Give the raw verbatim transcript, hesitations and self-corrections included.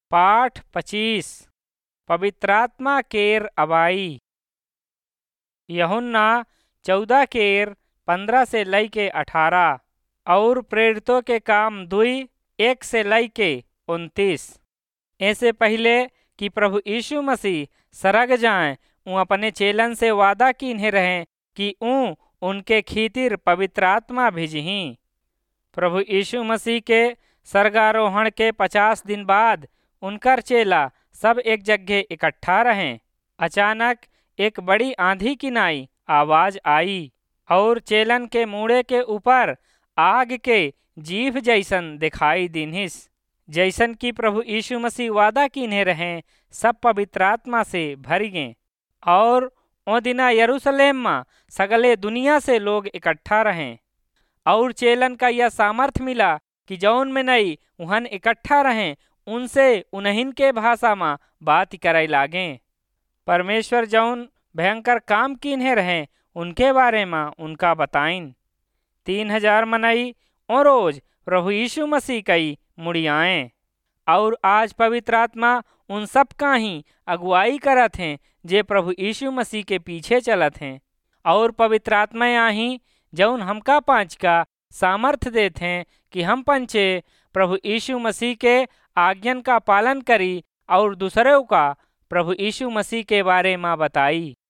पाठ पच्चीस पवित्रात्मा केर अबाई। यूहन्ना चौदह केर पंद्रह से लई के अठारह और प्रेरितों के काम दुई एक से लई के उनतीस। ऐसे पहले कि प्रभु यीशु मसीह सरग जाएं, ऊ अपने चेलन से वादा कीन्हे रहें कि ऊ उनके खीतिर पवित्र आत्मा भेजही। प्रभु यीशु मसीह के स्वर्गारोहण के पचास दिन बाद उनकर चेला सब एक जगह इकट्ठा रहें। अचानक एक बड़ी आंधी की नाई आवाज आई और चेलन के मूड़े के ऊपर आग के जीभ जैसन दिखाई दीन्हिस। जैसन कि प्रभु यीशु मसीह वादा कीन्हे रहें, सब पवित्र आत्मा से भरी गए और ओ दिना यरूशलेम में सगले दुनिया से लोग इकट्ठा रहें। और चेलन का यह सामर्थ मिला कि जौन में नहीं उहन इकट्ठा रहें, उनसे उन्हीं के भाषा में बात करे लागे। परमेश्वर जौन भयंकर काम कीन्हे रहें उनके बारे में उनका बताइन। तीन हजार मनई और रोज प्रभु यीशु मसीह कई मुड़ियाएं। और आज पवित्र आत्मा उन सब का ही अगुवाई करत हैं जे प्रभु यीशु मसीह के पीछे चलत हैं। और पवित्र आत्मा ही जौन हमका पांच का सामर्थ देते हैं कि हम पंचे प्रभु यीशु मसीह के आज्ञन का पालन करी और दूसरों का प्रभु यीशु मसीह के बारे में बताई।